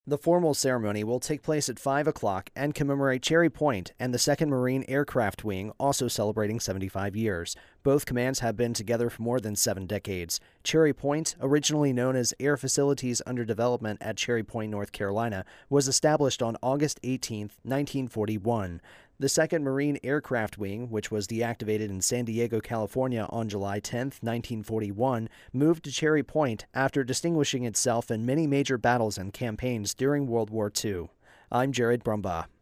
The formal ceremony will take place at 5 o'clock and commemorate Cherry Point and the 2nd Marine Aircraft Wing, also celebrating 75 years. Both commands have been together for more than 7 decades. Cherry Point, originally known as Air Facilities Under Development at Cherry Point, North Carolina, was established on August 18, 1941. The 2nd Marine Aircraft Wing, which was deactivated in San Diego, California on July 10, 1941, moved to Cherry Point after distinguishing itself in many major battles and campaigns during World War II. I'm Jared Brumbaugh.